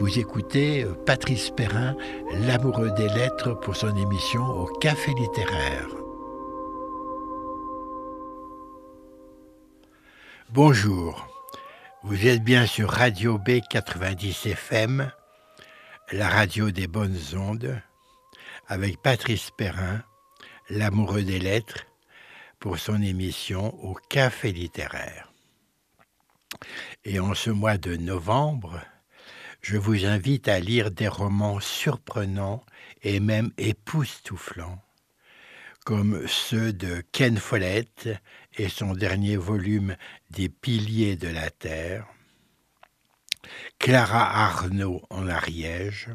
Vous écoutez Patrice Perrin, l'amoureux des lettres, pour son émission au Café littéraire. Bonjour, vous êtes bien sur Radio B 90 FM, la radio des bonnes ondes, avec Patrice Perrin, l'amoureux des lettres, pour son émission au Café littéraire. Et en ce mois de novembre, je vous invite à lire des romans surprenants et même époustouflants, comme ceux de Ken Follett et son dernier volume des Piliers de la Terre, Clara Arnaud en Ariège,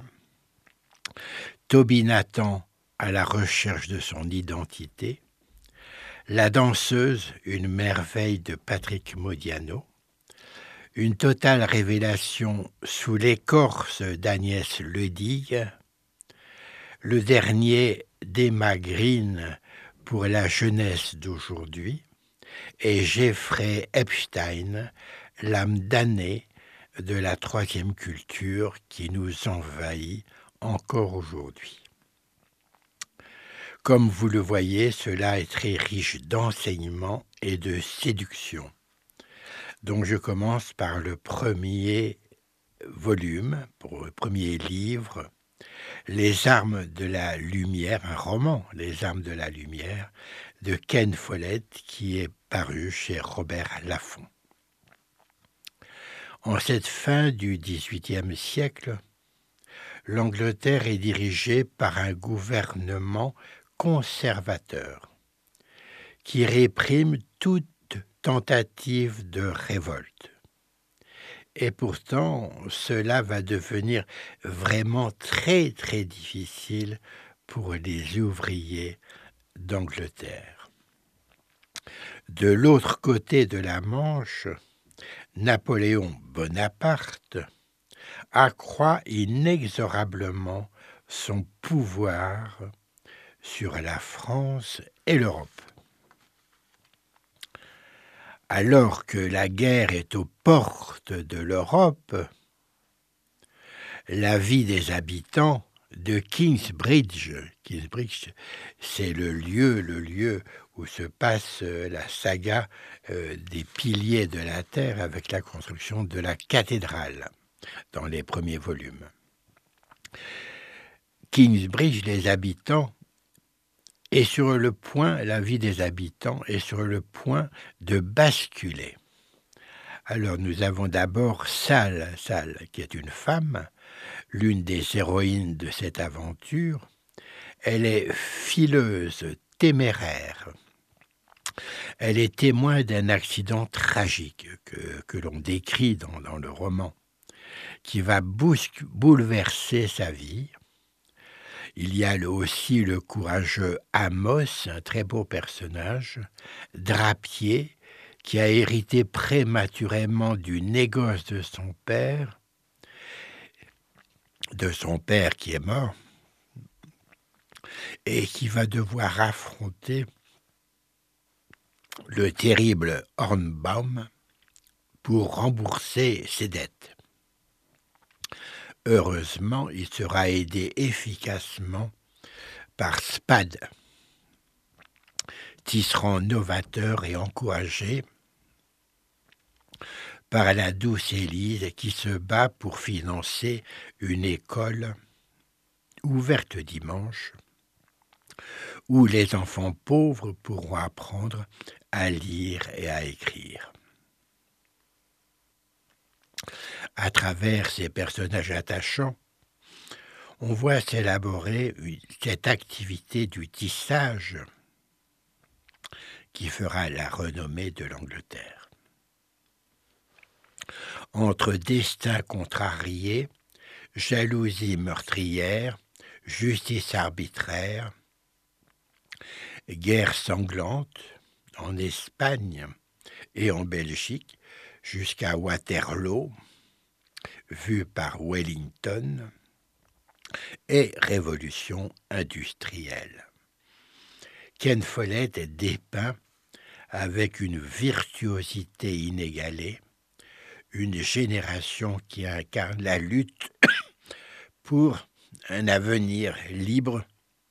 Toby Nathan à la recherche de son identité, La danseuse, une merveille de Patrick Modiano, Une totale révélation sous l'écorce d'Agnès Ledigue, le dernier d'Emma Green pour la jeunesse d'aujourd'hui, et Jeffrey Epstein, l'âme damnée de la troisième culture qui nous envahit encore aujourd'hui. Comme vous le voyez, cela est très riche d'enseignements et de séduction. Donc je commence par le premier volume, pour le premier livre, Les armes de la lumière, un roman, Les armes de la lumière, de Ken Follett, qui est paru chez Robert Laffont. En cette fin du XVIIIe siècle, l'Angleterre est dirigée par un gouvernement conservateur qui réprime toute tentative de révolte. Et pourtant, cela va devenir vraiment très très difficile pour les ouvriers d'Angleterre. De l'autre côté de la Manche, Napoléon Bonaparte accroît inexorablement son pouvoir sur la France et l'Europe. Alors que la guerre est aux portes de l'Europe, la vie des habitants de Kingsbridge, c'est le lieu où se passe la saga des Piliers de la Terre avec la construction de la cathédrale dans les premiers volumes. Kingsbridge, les habitants, la vie des habitants est sur le point de basculer. Alors nous avons d'abord Sal, qui est une femme, l'une des héroïnes de cette aventure. Elle est fileuse, téméraire. Elle est témoin d'un accident tragique que l'on décrit dans le roman, qui va bouleverser sa vie. Il y a aussi le courageux Amos, un très beau personnage, drapier, qui a hérité prématurément du négoce de son père qui est mort, et qui va devoir affronter le terrible Hornbaum pour rembourser ses dettes. Heureusement, il sera aidé efficacement par Spade, tisserand novateur et encouragé par la douce Élise qui se bat pour financer une école ouverte dimanche où les enfants pauvres pourront apprendre à lire et à écrire. À travers ces personnages attachants, on voit s'élaborer cette activité du tissage qui fera la renommée de l'Angleterre. Entre destins contrariés, jalousie meurtrière, justice arbitraire, guerre sanglante en Espagne et en Belgique jusqu'à Waterloo, vu par Wellington, et révolution industrielle. Ken Follett est dépeint avec une virtuosité inégalée, une génération qui incarne la lutte pour un avenir libre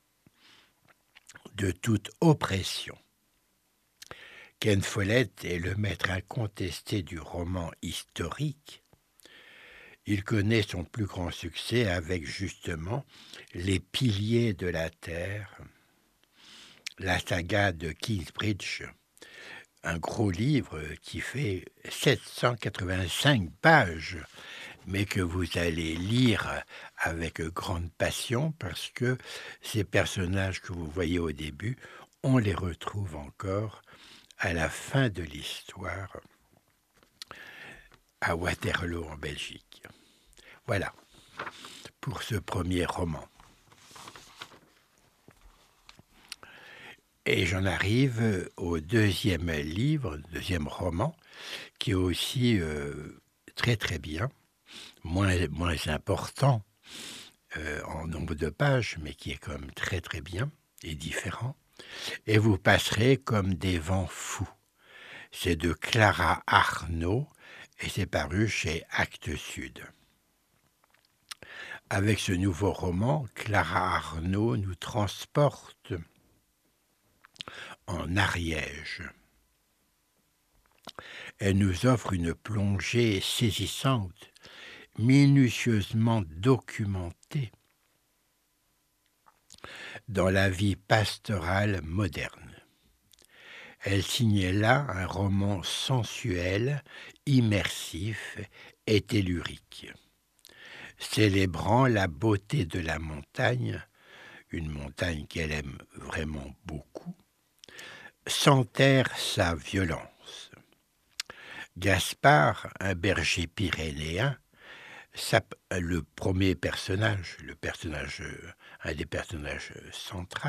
de toute oppression. Ken Follett est le maître incontesté du roman historique. Il connaît son plus grand succès avec justement Les piliers de la Terre, la saga de Kingsbridge, un gros livre qui fait 785 pages, mais que vous allez lire avec grande passion parce que ces personnages que vous voyez au début, on les retrouve encore à la fin de l'histoire à Waterloo en Belgique. Voilà pour ce premier roman. Et j'en arrive au deuxième livre, deuxième roman, qui est aussi très très bien, moins important en nombre de pages, mais qui est quand même très très bien et différent. Et vous passerez comme des vents fous. C'est de Clara Arnaud et c'est paru chez Actes Sud. Avec ce nouveau roman, Clara Arnaud nous transporte en Ariège. Elle nous offre une plongée saisissante, minutieusement documentée dans la vie pastorale moderne. Elle signe là un roman sensuel, immersif et tellurique, célébrant la beauté de la montagne, une montagne qu'elle aime vraiment beaucoup, sans taire sa violence. Gaspard, un berger pyrénéen, le premier personnage, un des personnages centraux,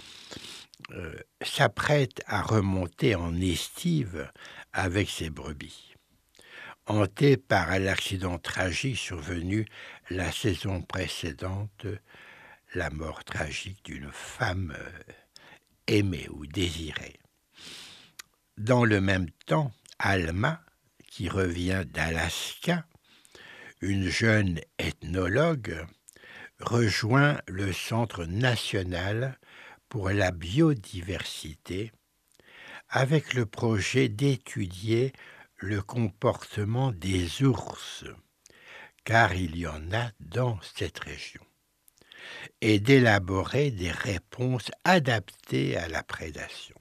s'apprête à remonter en estive avec ses brebis. Hanté par l'accident tragique survenu la saison précédente, la mort tragique d'une femme aimée ou désirée. Dans le même temps, Alma, qui revient d'Alaska, une jeune ethnologue, rejoint le Centre national pour la biodiversité avec le projet d'étudier le comportement des ours, car il y en a dans cette région, et d'élaborer des réponses adaptées à la prédation.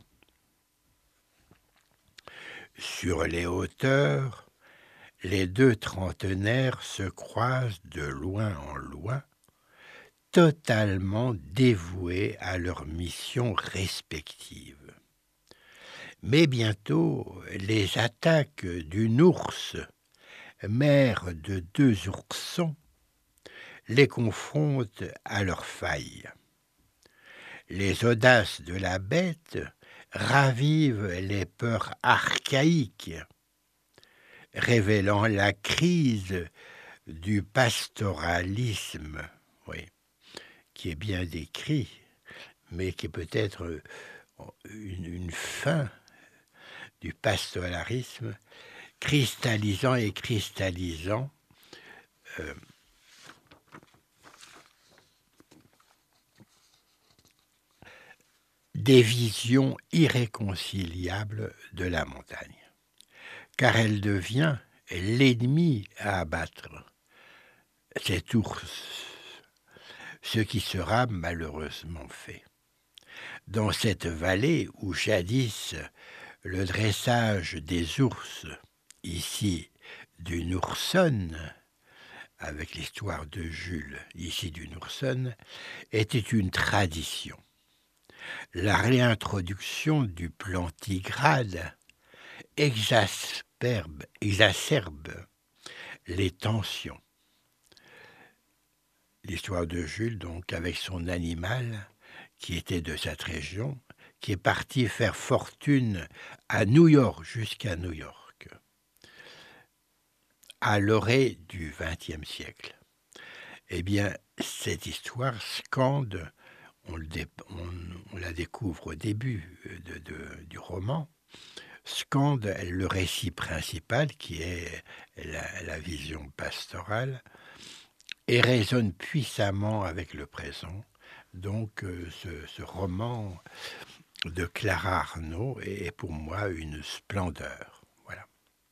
Sur les hauteurs, les deux trentenaires se croisent de loin en loin, totalement dévoués à leur mission respective. Mais bientôt, les attaques d'une ours, mère de deux oursons, les confrontent à leurs failles. Les audaces de la bête ravivent les peurs archaïques, révélant la crise du pastoralisme, oui, qui est bien décrit, mais qui est peut-être une fin du pastoralisme, cristallisant des visions irréconciliables de la montagne, car elle devient l'ennemi à abattre, cet ours, ce qui sera malheureusement fait. Dans cette vallée où jadis le dressage des ours, ici d'une oursonne, avec l'histoire de Jules, ici d'une oursonne, était une tradition. La réintroduction du plantigrade exacerbe les tensions. L'histoire de Jules, donc, avec son animal, qui était de cette région, qui est parti faire fortune à New York, jusqu'à New York, à l'orée du XXe siècle. Eh bien, cette histoire scande, on la découvre au début du roman, scande le récit principal, qui est la vision pastorale, et résonne puissamment avec le présent. Donc ce roman de Clara Arnaud est pour moi une splendeur. Voilà.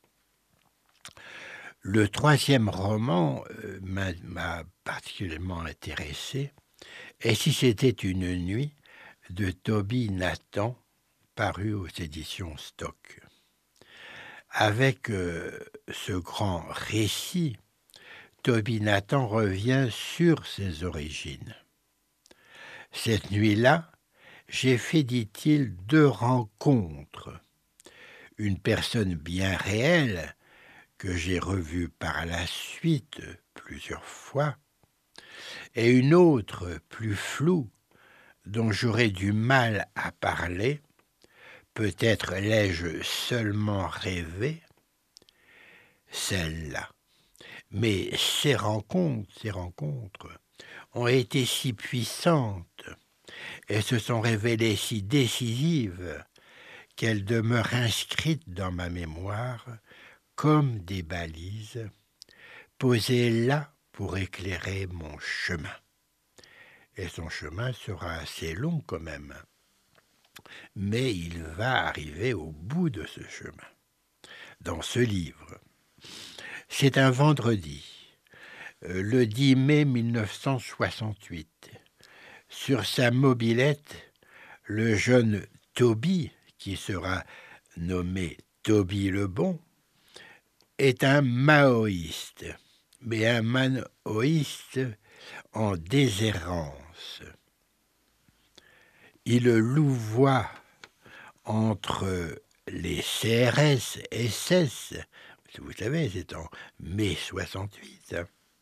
Le troisième roman m'a particulièrement intéressé, et si c'était une nuit, de Toby Nathan, paru aux éditions Stock. Avec ce grand récit, Toby Nathan revient sur ses origines. Cette nuit-là, j'ai fait, dit-il, 2 rencontres. Une personne bien réelle, que j'ai revue par la suite plusieurs fois, et une autre plus floue, dont j'aurais du mal à parler. Peut-être l'ai-je seulement rêvé, celle-là. Mais ces rencontres ont été si puissantes et se sont révélées si décisives qu'elles demeurent inscrites dans ma mémoire comme des balises, posées là pour éclairer mon chemin. Et son chemin sera assez long quand même, mais il va arriver au bout de ce chemin, dans ce livre. C'est un vendredi, le 10 mai 1968. Sur sa mobilette, le jeune Toby, qui sera nommé Toby le Bon, est un maoïste, mais un maoïste en déshérence. Il louvoie entre les CRS, SS, vous savez, c'est en mai 68,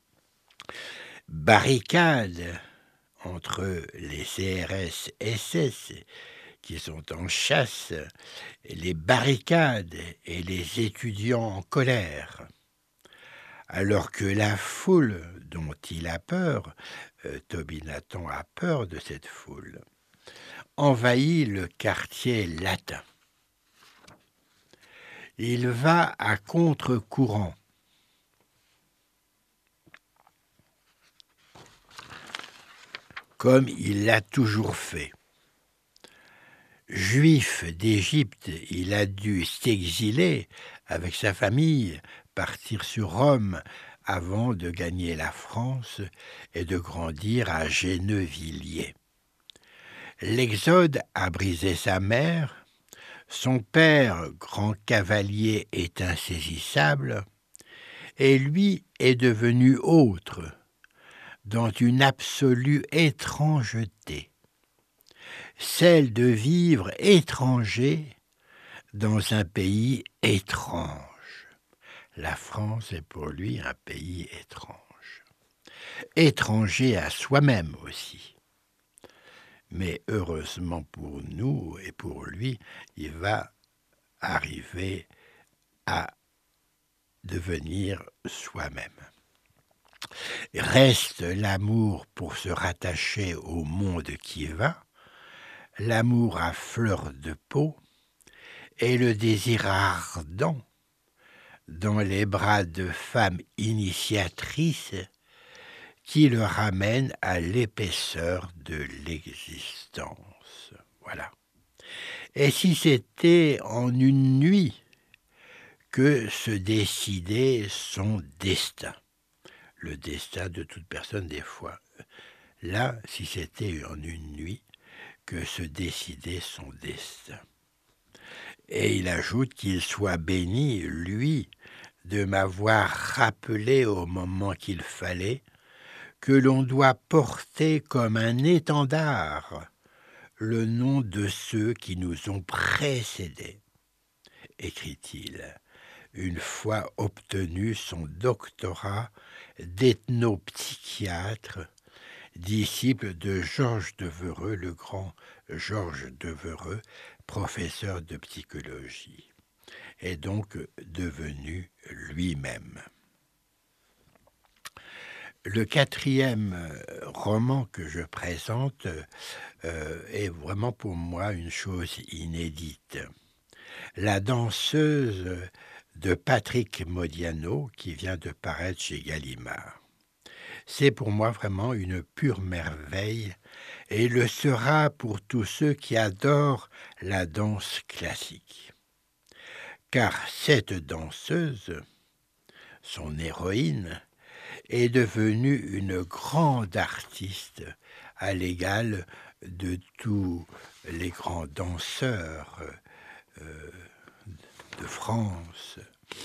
barricade entre les CRS, SS, qui sont en chasse, les barricades et les étudiants en colère. Alors que la foule dont il a peur, Toby Nathan a peur de cette foule, envahit le quartier latin. Il va à contre-courant. Comme il l'a toujours fait. Juif d'Égypte, il a dû s'exiler avec sa famille, partir sur Rome avant de gagner la France et de grandir à Gennevilliers. L'exode a brisé sa mère, son père, grand cavalier, est insaisissable, et lui est devenu autre, dans une absolue étrangeté, celle de vivre étranger dans un pays étrange. La France est pour lui un pays étrange. Étranger à soi-même aussi. Mais heureusement pour nous et pour lui, il va arriver à devenir soi-même. Reste l'amour pour se rattacher au monde qui va, l'amour à fleur de peau et le désir ardent dans les bras de femmes initiatrices qui le ramènent à l'épaisseur de l'existence. Voilà. Et si c'était en une nuit que se décidait son destin, le destin de toute personne des fois. Là, si c'était en une nuit que se décidait son destin. Et il ajoute qu'il soit béni, lui, de m'avoir rappelé au moment qu'il fallait que l'on doit porter comme un étendard le nom de ceux qui nous ont précédés, écrit-il, une fois obtenu son doctorat d'ethnopsychiatre, disciple de Georges Devereux, le grand Georges Devereux, professeur de psychologie, est donc devenu lui-même. Le quatrième roman que je présente est vraiment pour moi une chose inédite. La danseuse de Patrick Modiano, qui vient de paraître chez Gallimard. C'est pour moi vraiment une pure merveille et le sera pour tous ceux qui adorent la danse classique. Car cette danseuse, son héroïne, est devenue une grande artiste à l'égal de tous les grands danseurs de France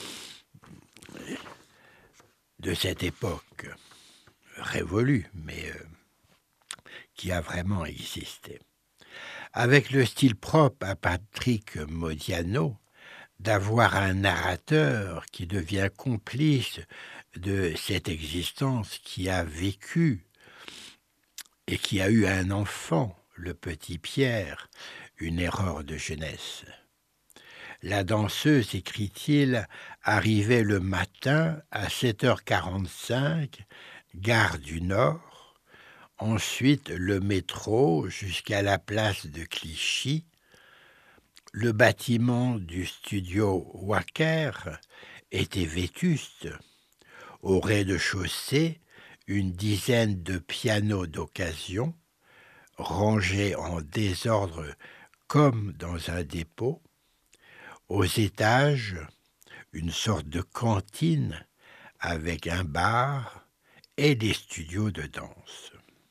de cette époque révolue, mais qui a vraiment existé. Avec le style propre à Patrick Modiano, d'avoir un narrateur qui devient complice de cette existence, qui a vécu et qui a eu un enfant, le petit Pierre, une erreur de jeunesse. La danseuse, écrit-il, arrivait le matin à 7h45, gare du Nord, ensuite le métro jusqu'à la place de Clichy. Le bâtiment du studio Wacker était vétuste. Au rez-de-chaussée, une dizaine de pianos d'occasion, rangés en désordre comme dans un dépôt. Aux étages, une sorte de cantine avec un bar et des studios de danse.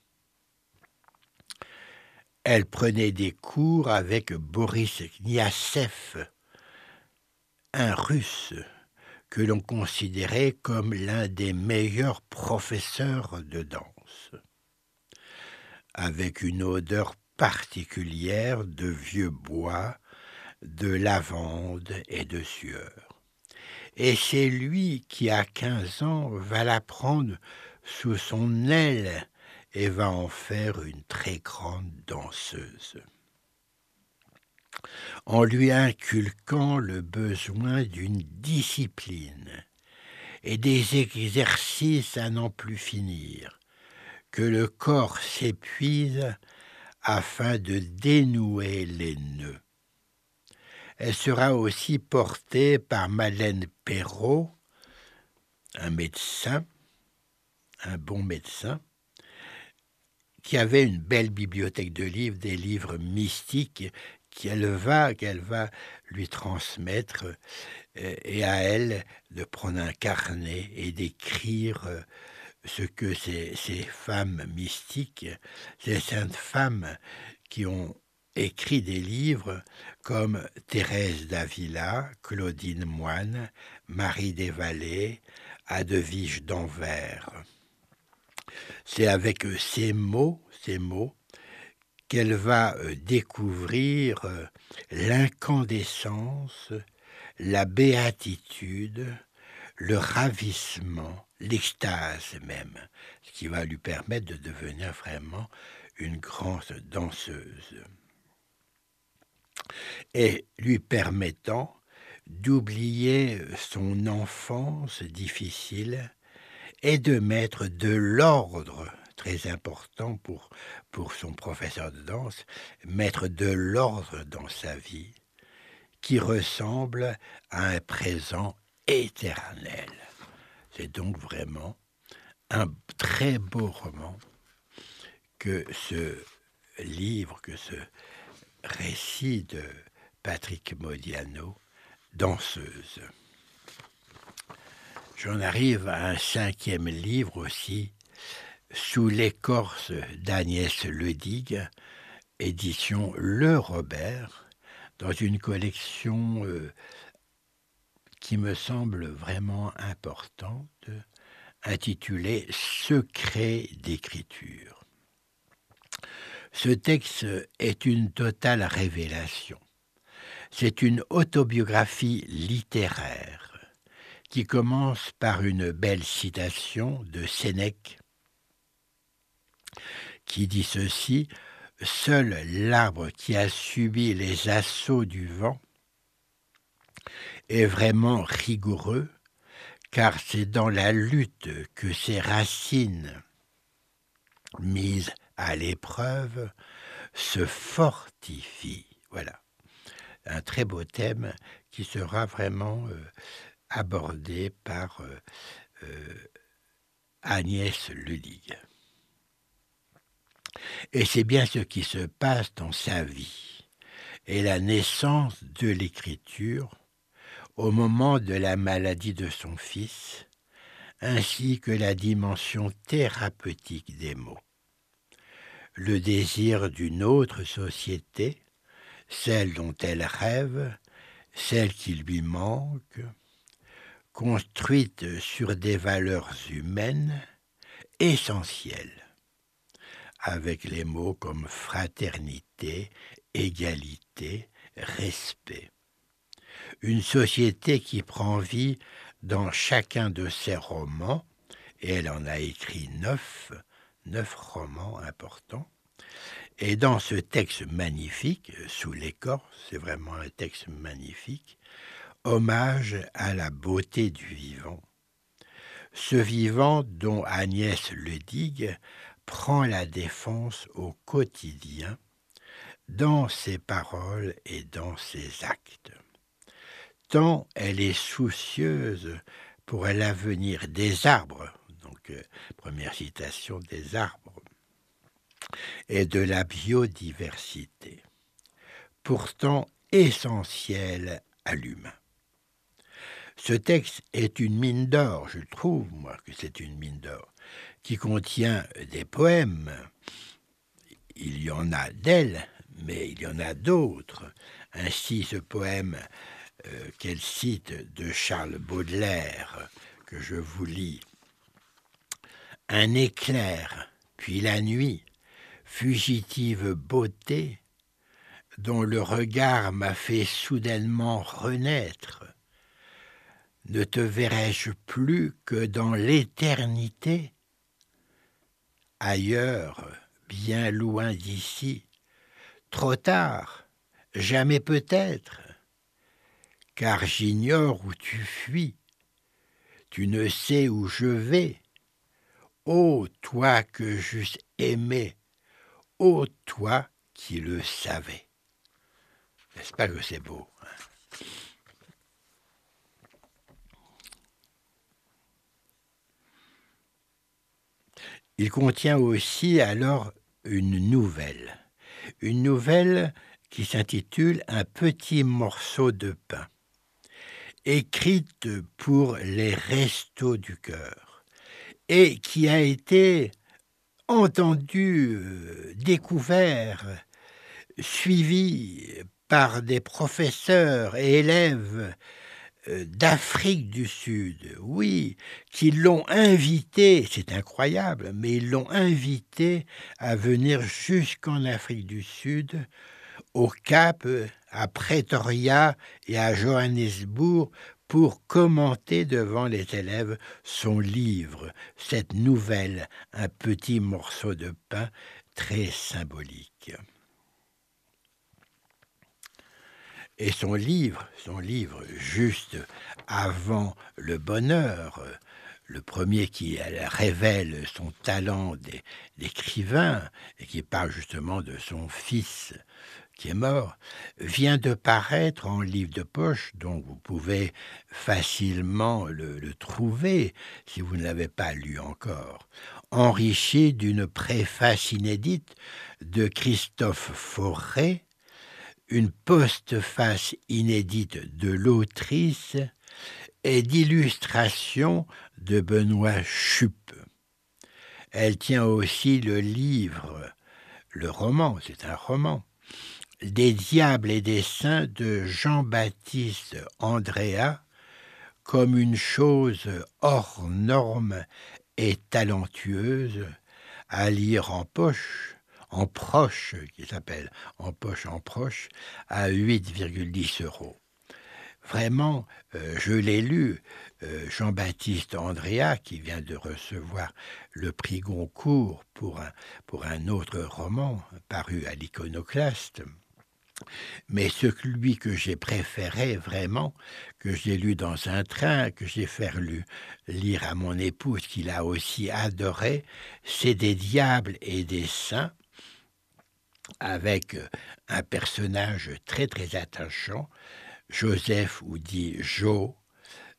Elle prenait des cours avec Boris Kniazev, un Russe que l'on considérait comme l'un des meilleurs professeurs de danse, avec une odeur particulière de vieux bois, de lavande et de sueur. Et c'est lui qui, à 15 ans, va la prendre sous son aile et va en faire une très grande danseuse, en lui inculquant le besoin d'une discipline et des exercices à n'en plus finir, que le corps s'épuise afin de dénouer les nœuds. Elle sera aussi portée par Madeleine Perrault, un médecin, un bon médecin, qui avait une belle bibliothèque de livres, des livres mystiques qu'elle va lui transmettre, et à elle de prendre un carnet et d'écrire ce que ces femmes mystiques, ces saintes femmes qui ont écrit des livres comme Thérèse d'Avila, Claudine Moine, Marie des Vallées, Adevige d'Anvers. C'est avec ces mots qu'elle va découvrir l'incandescence, la béatitude, le ravissement, l'extase même, ce qui va lui permettre de devenir vraiment une grande danseuse et lui permettant d'oublier son enfance difficile et de mettre de l'ordre, très important pour son professeur de danse, mettre de l'ordre dans sa vie qui ressemble à un présent éternel. C'est donc vraiment un très beau roman que ce livre, que ce récit de Patrick Modiano, Danseuse. J'en arrive à un 5e livre aussi, Sous l'écorce d'Agnès Ledigue, édition Le Robert, dans une collection qui me semble vraiment importante, intitulée Secret d'écriture. Ce texte est une totale révélation. C'est une autobiographie littéraire qui commence par une belle citation de Sénèque qui dit ceci: « Seul l'arbre qui a subi les assauts du vent est vraiment rigoureux, car c'est dans la lutte que ses racines, mises à l'épreuve, se fortifient. » Voilà, un très beau thème qui sera vraiment abordé par Agnès Ledig. Et c'est bien ce qui se passe dans sa vie et la naissance de l'écriture au moment de la maladie de son fils, ainsi que la dimension thérapeutique des mots. Le désir d'une autre société, celle dont elle rêve, celle qui lui manque, construite sur des valeurs humaines essentielles, avec les mots comme fraternité, égalité, respect. Une société qui prend vie dans chacun de ses romans, et elle en a écrit 9 romans importants, et dans ce texte magnifique, Sous l'écorce, c'est vraiment un texte magnifique, hommage à la beauté du vivant. Ce vivant dont Agnès Ledig prend la défense au quotidien, dans ses paroles et dans ses actes. Tant elle est soucieuse pour l'avenir des arbres, donc première citation des arbres, et de la biodiversité, pourtant essentielle à l'humain. Ce texte est une mine d'or, je trouve, moi, que c'est une mine d'or, qui contient des poèmes. Il y en a d'elle, mais il y en a d'autres. Ainsi, ce poème qu'elle cite de Charles Baudelaire, que je vous lis. Un éclair, puis la nuit, fugitive beauté, dont le regard m'a fait soudainement renaître. Ne te verrai-je plus que dans l'éternité? Ailleurs, bien loin d'ici, trop tard, jamais peut-être, car j'ignore où tu fuis, tu ne sais où je vais. Ô toi que j'eusse aimé, ô toi qui le savais. N'est-ce pas que c'est beau, hein? Il contient aussi alors une nouvelle qui s'intitule « Un petit morceau de pain », écrite pour les restos du cœur et qui a été entendue, découvert, suivi par des professeurs et élèves d'Afrique du Sud, oui, qui l'ont invité, c'est incroyable, mais ils l'ont invité à venir jusqu'en Afrique du Sud, au Cap, à Pretoria et à Johannesburg, pour commenter devant les élèves son livre, cette nouvelle, un petit morceau de pain très symbolique. Et son livre, juste avant le bonheur, le premier qui révèle son talent d'écrivain et qui parle justement de son fils qui est mort, vient de paraître en livre de poche, donc vous pouvez facilement le trouver si vous ne l'avez pas lu encore, enrichi d'une préface inédite de Christophe Fauré, une postface inédite de l'autrice et d'illustrations de Benoît Chuppe. Elle tient aussi le livre, le roman, c'est un roman, Des diables et des saints de Jean-Baptiste Andréa, comme une chose hors norme et talentueuse à lire en proche, qui s'appelle en proche, à 8,10 €. Vraiment, je l'ai lu, Jean-Baptiste Andréa, qui vient de recevoir le prix Goncourt pour un autre roman paru à l'Iconoclaste. Mais celui que j'ai préféré vraiment, que j'ai lu dans un train, que j'ai fait lire à mon épouse, qu'il a aussi adoré, c'est Des diables et des saints, avec un personnage très très attachant, Joseph ou dit Jo,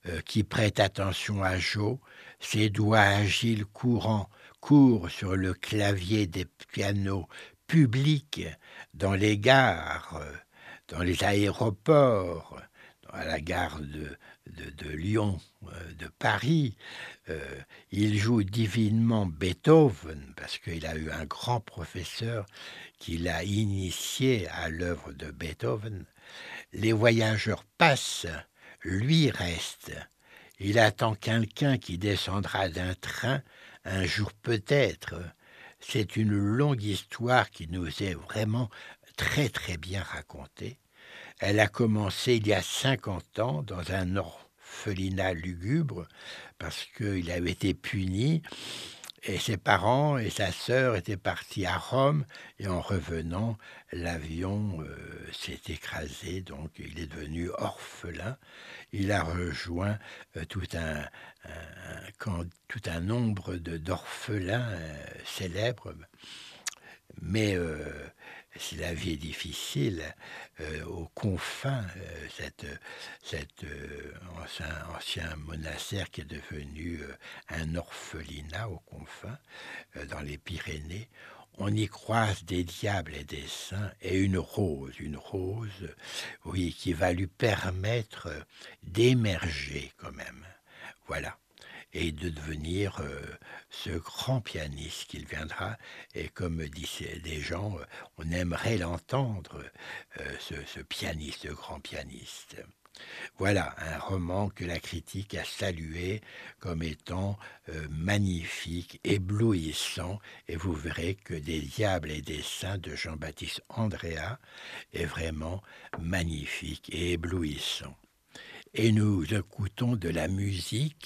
qui prête attention à Joe, ses doigts agiles courent sur le clavier des pianos publics dans les gares, dans les aéroports, à la gare de Lyon, de Paris. Il joue divinement Beethoven parce qu'il a eu un grand professeur qui l'a initié à l'œuvre de Beethoven. Les voyageurs passent, lui reste. Il attend quelqu'un qui descendra d'un train un jour peut-être. C'est une longue histoire qui nous est vraiment très très bien racontée. Elle a commencé il y a 50 ans dans un orphelinat lugubre parce qu'il avait été puni et ses parents et sa sœur étaient partis à Rome et en revenant, l'avion s'est écrasé, donc il est devenu orphelin. Il a rejoint tout un nombre d'orphelins célèbres, mais si la vie est difficile, aux confins, cet ancien monastère qui est devenu un orphelinat aux confins, dans les Pyrénées, on y croise des diables et des saints et une rose, oui, qui va lui permettre d'émerger quand même. Voilà. Et de devenir ce grand pianiste qu'il viendra. Et comme disaient des gens, on aimerait l'entendre, ce pianiste, ce grand pianiste. Voilà, un roman que la critique a salué comme étant magnifique, éblouissant, et vous verrez que Des diables et des saints de Jean-Baptiste Andréa est vraiment magnifique et éblouissant. Et nous écoutons de la musique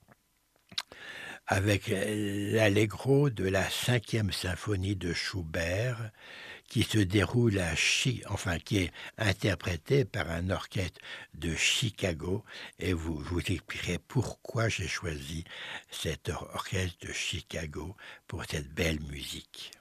avec l'allegro de la 5e symphonie de Schubert, qui se déroule qui est interprété par un orchestre de Chicago, et je vous expliquerai pourquoi j'ai choisi cet orchestre de Chicago pour cette belle musique.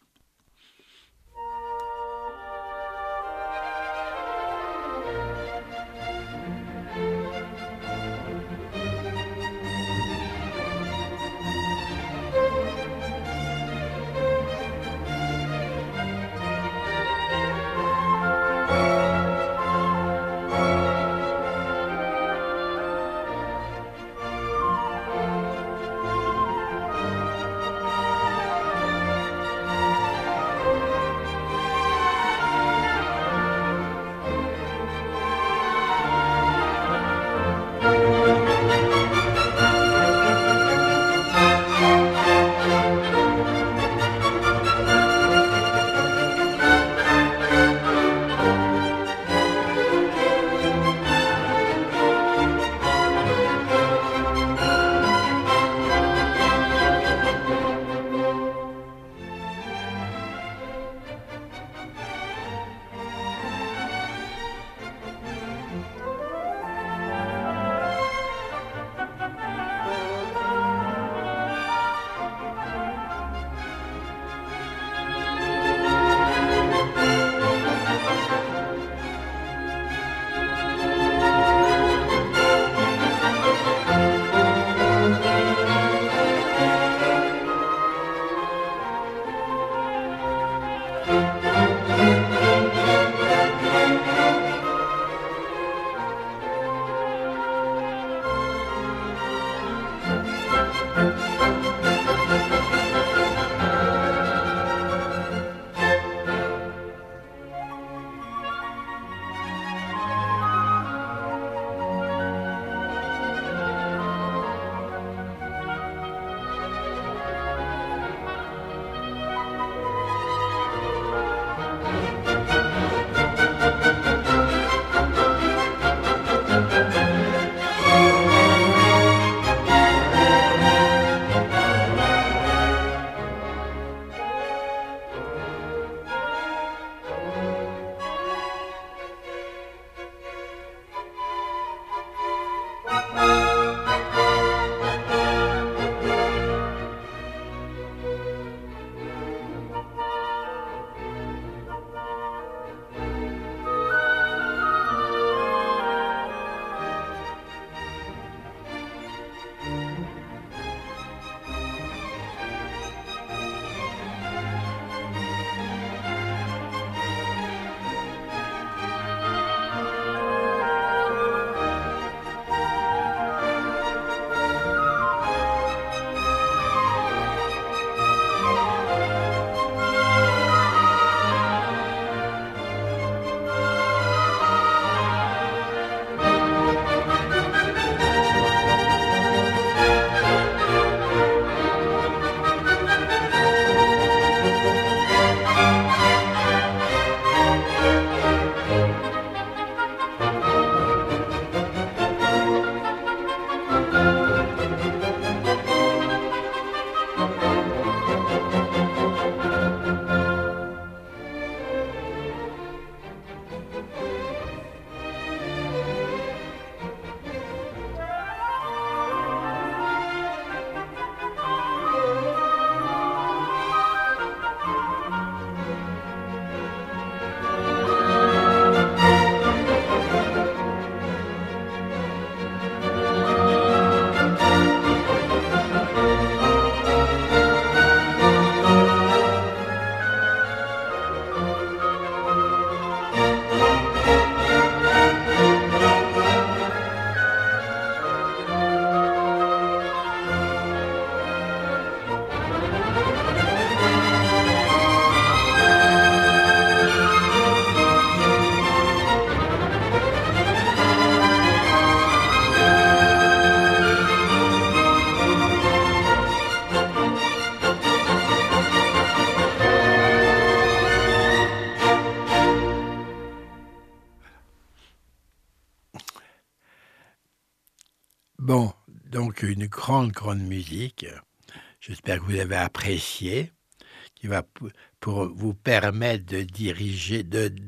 Bon, donc une grande, grande musique. J'espère que vous avez apprécié, qui va pour vous permettre de diriger,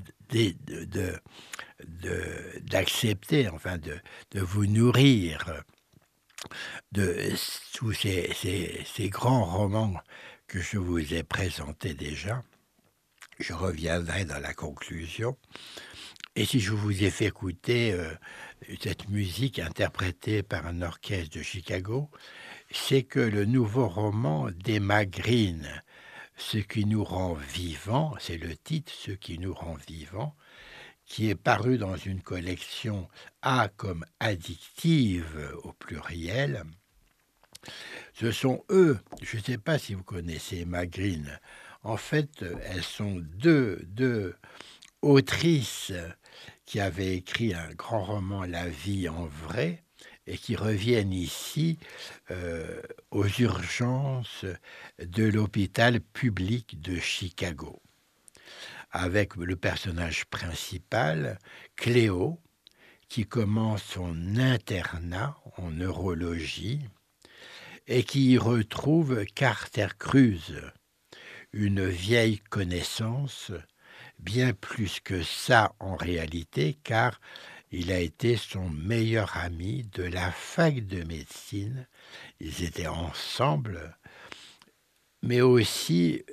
d'accepter, enfin de vous nourrir de tous ces grands romans que je vous ai présentés déjà. Je reviendrai dans la conclusion. Et si je vous ai fait écouter cette musique interprétée par un orchestre de Chicago, c'est que le nouveau roman d'Emma Green, Ce qui nous rend vivants, c'est le titre, Ce qui nous rend vivants, qui est paru dans une collection A comme addictive au pluriel. Ce sont eux, je ne sais pas si vous connaissez Emma Green, en fait, elles sont deux autrices qui avaient écrit un grand roman, La vie en vrai, et qui reviennent ici aux urgences de l'hôpital public de Chicago, avec le personnage principal, Cléo, qui commence son internat en neurologie et qui y retrouve Carter Cruz, une vieille connaissance, bien plus que ça en réalité, car il a été son meilleur ami de la fac de médecine. Ils étaient ensemble, mais aussi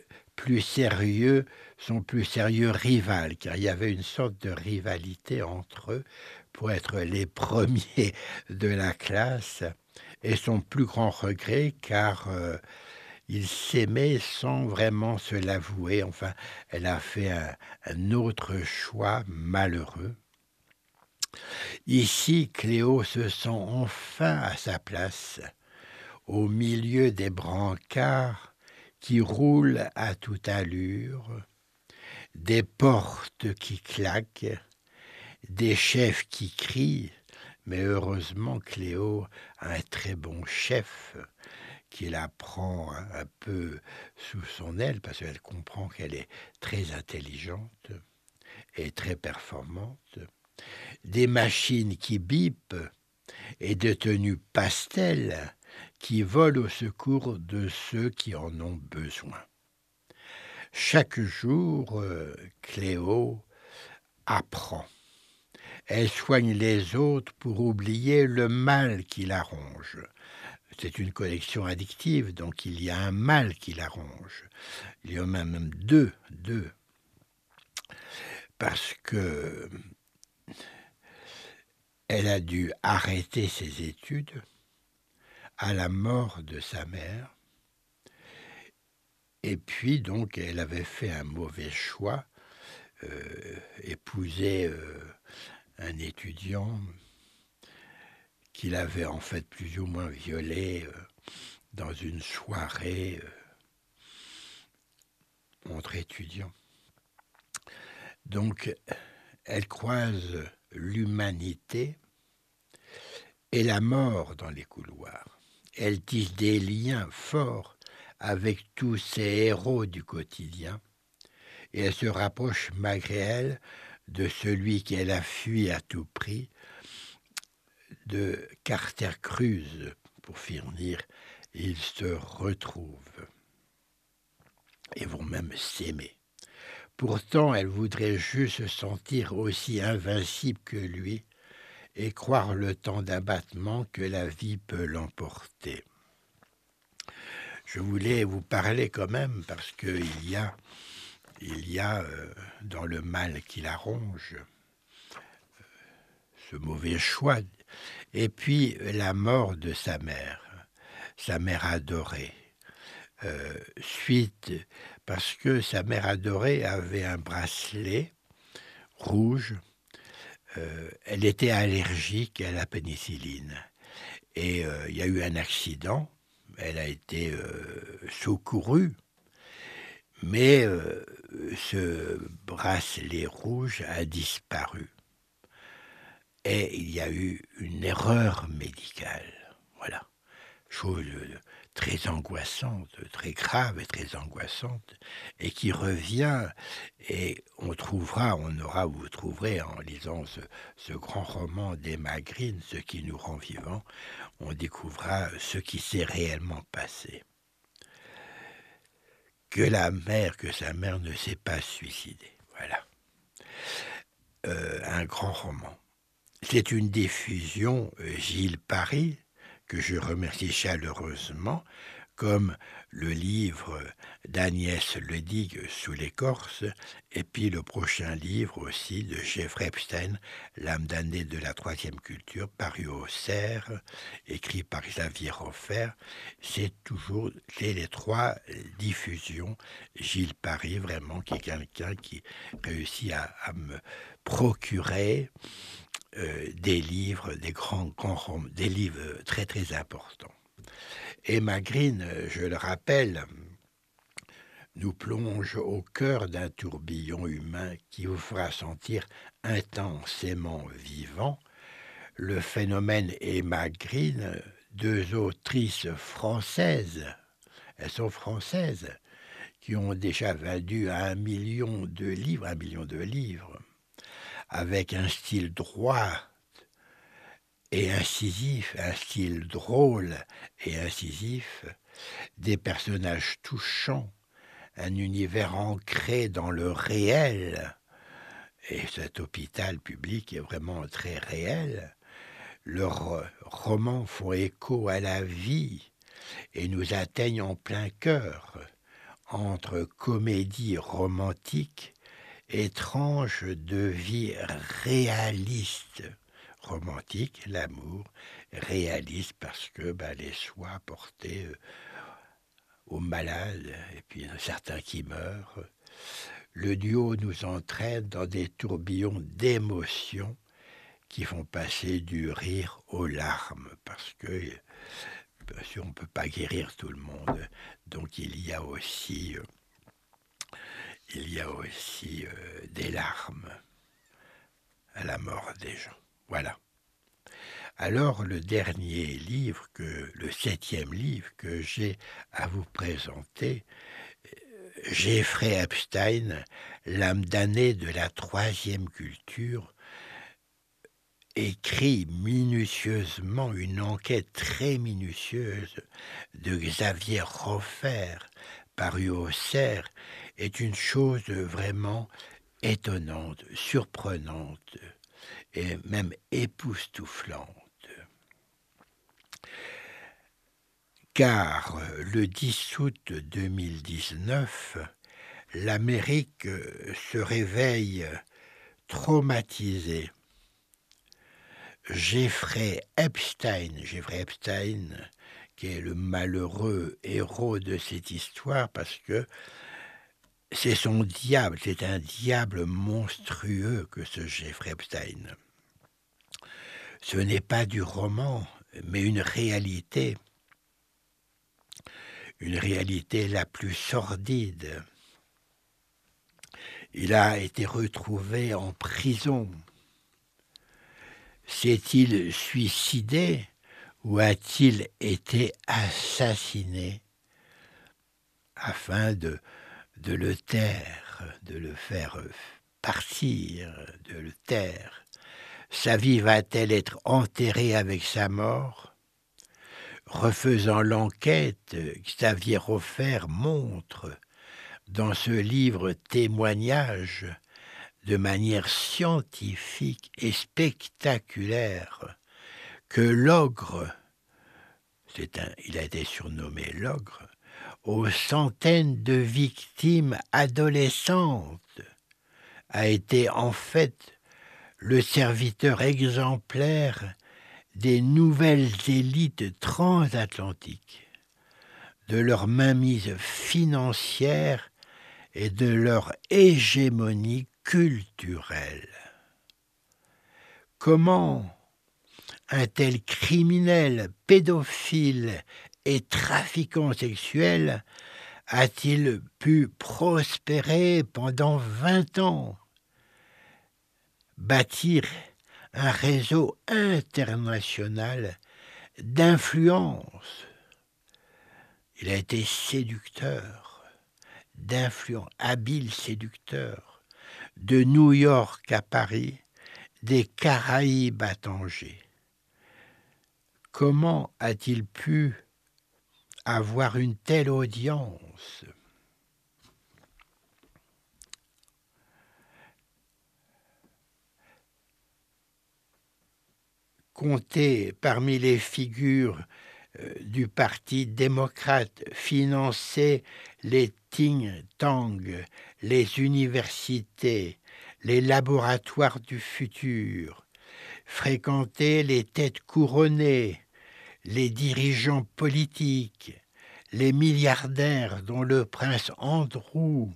son plus sérieux rival, car il y avait une sorte de rivalité entre eux pour être les premiers de la classe, et son plus grand regret, car ils s'aimaient sans vraiment se l'avouer. Enfin, elle a fait un autre choix malheureux. Ici, Cléo se sent enfin à sa place, au milieu des brancards qui roulent à toute allure, des portes qui claquent, des chefs qui crient, mais heureusement Cléo a un très bon chef qui la prend un peu sous son aile parce qu'elle comprend qu'elle est très intelligente et très performante, des machines qui bipent et des tenues pastel qui volent au secours de ceux qui en ont besoin. Chaque jour, Cléo apprend. Elle soigne les autres pour oublier le mal qui la ronge. C'est une collection addictive, donc il y a un mal qui la ronge. Il y en a même deux. Parce que elle a dû arrêter ses études à la mort de sa mère. Et puis, donc, elle avait fait un mauvais choix, épouser un étudiant qu'il avait en fait plus ou moins violé dans une soirée entre étudiants. Donc, elle croise l'humanité et la mort dans les couloirs. Elle tisse des liens forts avec tous ces héros du quotidien et elle se rapproche malgré elle de celui qu'elle a fui à tout prix, de Carter Cruz. Pour finir, ils se retrouvent et vont même s'aimer. Pourtant, elle voudrait juste se sentir aussi invincible que lui et croire le temps d'abattement que la vie peut l'emporter. Je voulais vous parler quand même parce qu'il y a dans le mal qui la ronge ce mauvais choix, et puis la mort de sa mère adorée, suite parce que sa mère adorée avait un bracelet rouge. Elle était allergique à la pénicilline et il y a eu un accident. Elle a été secourue, mais ce bracelet rouge a disparu. Et il y a eu une erreur médicale. Voilà, chose très angoissante, très grave et très angoissante, et qui revient, et vous trouverez en lisant ce grand roman d'Emma Green, Ce qui nous rend vivants, on découvrira ce qui s'est réellement passé. Que sa mère ne s'est pas suicidée. Voilà. Un grand roman. C'est une diffusion Gilles Paris, que je remercie chaleureusement, comme le livre d'Agnès Ledig, Sous l'écorce, et puis le prochain livre aussi de Jeffrey Epstein, L'âme damnée de la troisième culture, paru au Cerf, écrit par Xavier Hofer. C'est les trois diffusions. Gilles Paris, vraiment, qui est quelqu'un qui réussit à me procurer des livres, des grands romans, des livres très très importants. Emma Green, je le rappelle, nous plonge au cœur d'un tourbillon humain qui vous fera sentir intensément vivant. Le phénomène Emma Green, deux autrices françaises, elles sont françaises, qui ont déjà vendu 1 million de livres, avec un style droit et incisif, un style drôle et incisif, des personnages touchants, un univers ancré dans le réel, et cet hôpital public est vraiment très réel. Leurs romans font écho à la vie et nous atteignent en plein cœur, entre comédie romantique et tranches de vie réaliste. Romantique, l'amour, réaliste parce que les soins portés aux malades et puis certains qui meurent. Le duo nous entraîne dans des tourbillons d'émotions qui font passer du rire aux larmes parce que, bien sûr, on ne peut pas guérir tout le monde. Donc il y a aussi des larmes à la mort des gens. Voilà. Alors, le 7e livre que j'ai à vous présenter, Jeffrey Epstein, L'âme damnée de la troisième culture, écrit minutieusement, une enquête très minutieuse de Xavier Hofer, paru au Cerf, est une chose vraiment étonnante, surprenante et même époustouflante. Car le 10 août 2019, l'Amérique se réveille traumatisée. Jeffrey Epstein, qui est le malheureux héros de cette histoire, parce que c'est son diable, c'est un diable monstrueux que ce Jeffrey Epstein. Ce n'est pas du roman, mais une réalité la plus sordide. Il a été retrouvé en prison. S'est-il suicidé ou a-t-il été assassiné afin de le taire, de le faire partir, de le taire? Sa vie va-t-elle être enterrée avec sa mort? Refaisant l'enquête, Xavier Hofer montre dans ce livre témoignage de manière scientifique et spectaculaire que l'ogre, il a été surnommé l'ogre, aux centaines de victimes adolescentes, a été en fait le serviteur exemplaire des nouvelles élites transatlantiques, de leur mainmise financière et de leur hégémonie culturelle. Comment un tel criminel, pédophile et trafiquant sexuel a-t-il pu prospérer pendant 20 ans, bâtir un réseau international d'influence? Il a été séducteur, d'influent, habile séducteur, de New York à Paris, des Caraïbes à Tanger. Comment a-t-il pu avoir une telle audience ? Compté parmi les figures du Parti démocrate, financer les think tanks, les universités, les laboratoires du futur, fréquenter les têtes couronnées, les dirigeants politiques, les milliardaires dont le prince Andrew,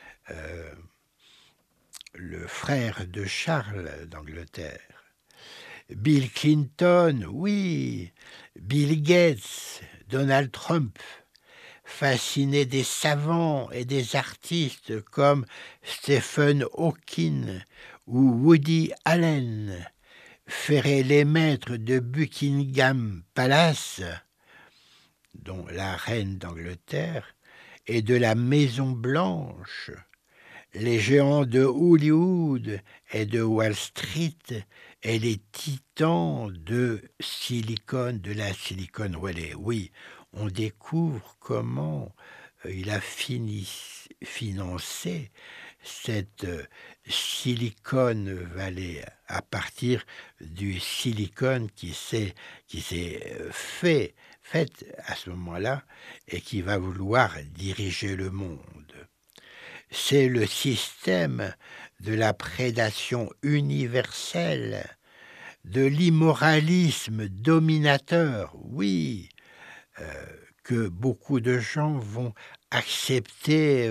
le frère de Charles d'Angleterre, Bill Clinton, oui, Bill Gates, Donald Trump, fasciné des savants et des artistes comme Stephen Hawking ou Woody Allen, ferrer les maîtres de Buckingham Palace, dont la reine d'Angleterre, et de la Maison Blanche, les géants de Hollywood et de Wall Street et les titans de la Silicon Valley. Oui, on découvre comment il a financé cette Silicon Valley à partir du silicone qui s'est fait à ce moment-là et qui va vouloir diriger le monde. C'est le système de la prédation universelle, de l'immoralisme dominateur, oui, que beaucoup de gens vont accepter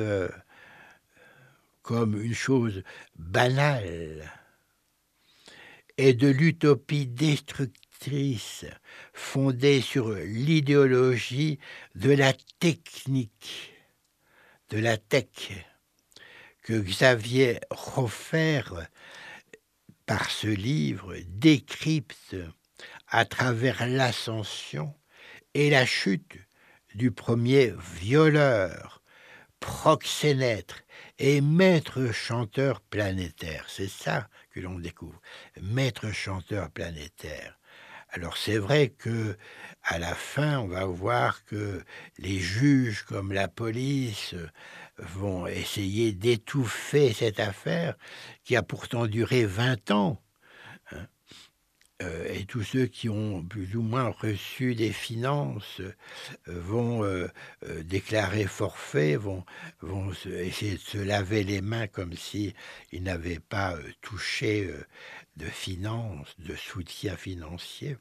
comme une chose banale, et de l'utopie destructrice fondée sur l'idéologie de la technique, de la tech, que Xavier Hofer, par ce livre, décrypte à travers l'ascension et la chute du premier violeur, proxénète et maître chanteur planétaire. C'est ça que l'on découvre, maître chanteur planétaire. Alors c'est vrai que à la fin, on va voir que les juges comme la police vont essayer d'étouffer cette affaire qui a pourtant duré 20 ans. Hein. Et tous ceux qui ont plus ou moins reçu des finances vont déclarer forfait, vont essayer de se laver les mains comme s'ils n'avaient pas touché de finances, de soutien financier.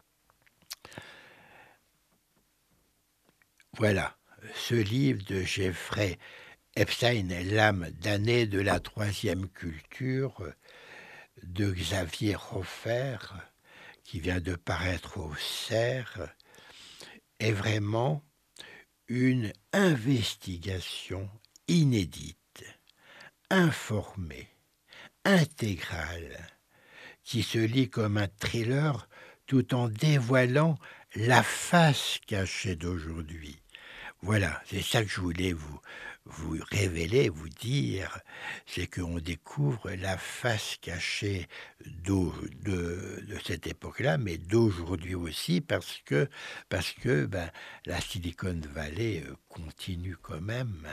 Voilà, ce livre de Jeffrey Epstein, L'âme damnée de la troisième culture, de Xavier Hofer, qui vient de paraître au CERF, est vraiment une investigation inédite, informée, intégrale, qui se lit comme un thriller tout en dévoilant la face cachée d'aujourd'hui. Voilà, c'est ça que je voulais vous révéler, vous dire, c'est qu'on découvre la face cachée de cette époque-là, mais d'aujourd'hui aussi, parce que la Silicon Valley continue quand même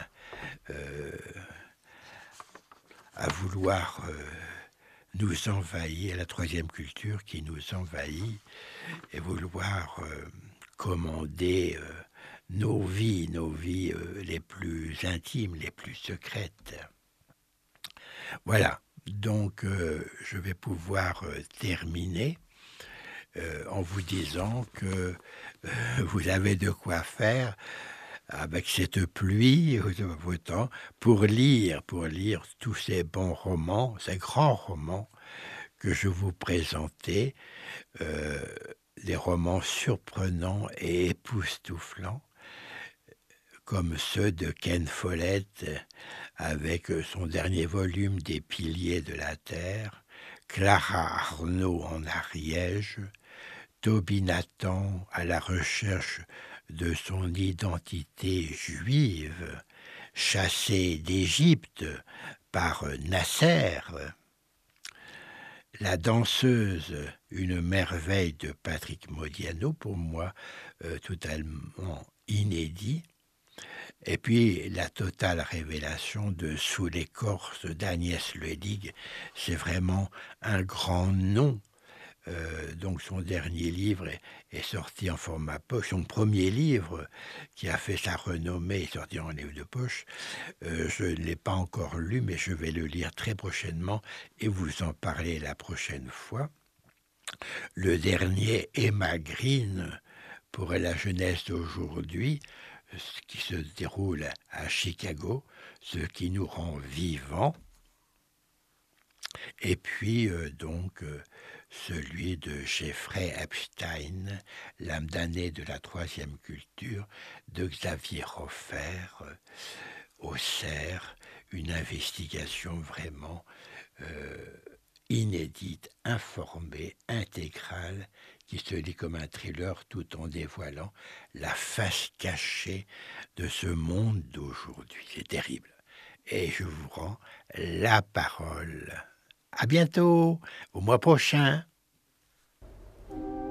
à vouloir nous envahir, la troisième culture qui nous envahit, et vouloir commander nos vies les plus intimes, les plus secrètes. Voilà, donc je vais pouvoir terminer en vous disant que vous avez de quoi faire avec cette pluie de vos temps pour lire tous ces bons romans, ces grands romans que je vous présentais, des romans surprenants et époustouflants, comme ceux de Ken Follett, avec son dernier volume Des piliers de la terre, Clara Arnaud en Ariège, Toby Nathan à la recherche de son identité juive, chassé d'Égypte par Nasser, La danseuse, une merveille de Patrick Modiano, pour moi, totalement inédit. Et puis la totale révélation de Sous l'écorce d'Agnès Ledig, c'est vraiment un grand nom. Donc son dernier livre est sorti en format poche. Son premier livre, qui a fait sa renommée, est sorti en livre de poche. Je ne l'ai pas encore lu, mais je vais le lire très prochainement et vous en parler la prochaine fois. Le dernier, Emma Green, pour la jeunesse d'aujourd'hui, ce qui se déroule à Chicago, ce qui nous rend vivants. Et puis, celui de Jeffrey Epstein, L'âme damnée de la troisième culture, de Xavier Hofer, Auxerre, une investigation vraiment inédite, informée, intégrale, qui se lit comme un thriller tout en dévoilant la face cachée de ce monde d'aujourd'hui. C'est terrible. Et je vous rends la parole. À bientôt, au mois prochain.